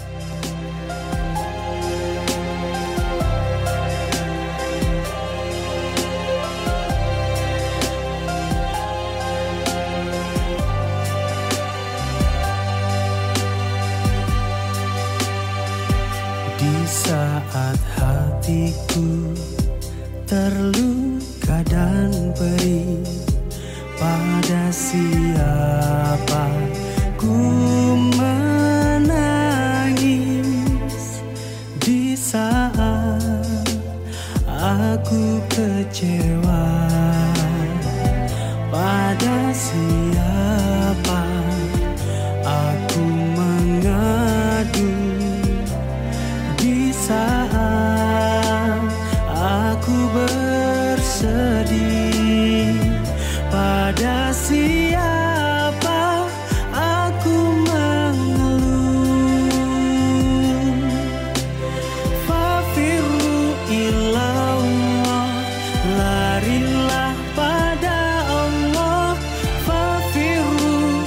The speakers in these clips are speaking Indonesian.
Di saat hatiku terluka dan perih, pada siapa ku menangis. Di saat aku kecewa, pada siapa aku mengadu. Di saat aku bersedih, pada siapa aku mengeluh. Fafirru ilallah, larilah pada Allah. Fafirru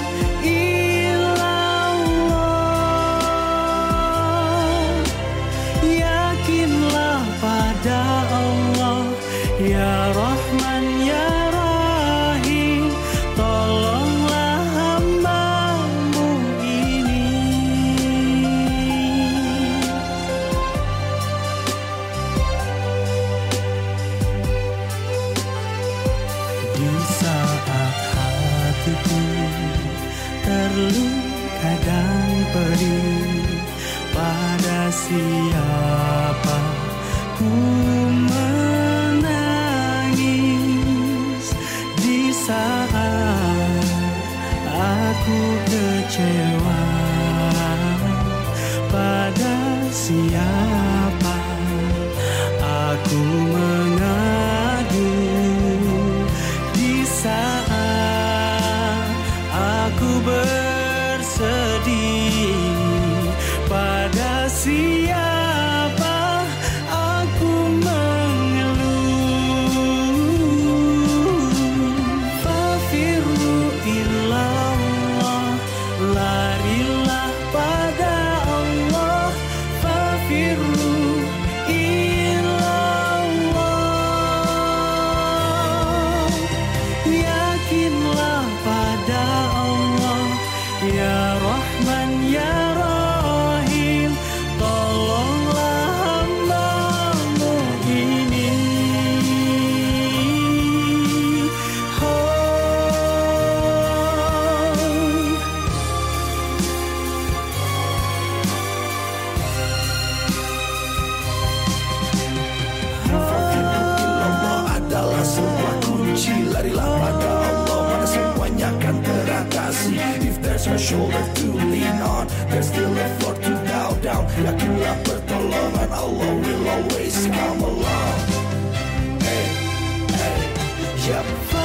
ilallah, yakinlah pada Allah. Ya Rahman ya Rahim, tolonglah hamba-Mu ini. Di saat hatiku terluka dan perih, pada siapa ku menangis. Di saat aku kecewa, pada siapa aku mengadu. Di saat aku bersedih, pada siapa aku mengeluh. Fafirru ilallah, larilah pada Allah. Fafirru ilallah, yakinlah pada Allah. Ya Rahman ya Rahim, tolonglah hamba-Mu ini. Allah adalah sebuah kunci. Larilah pada Allah, mana semuanya akan teratasi. If there's no shoulder to lean on, there's still a floor to bow down. Yakinlah pertolongan Allah will always come along. Hey, hey, yep.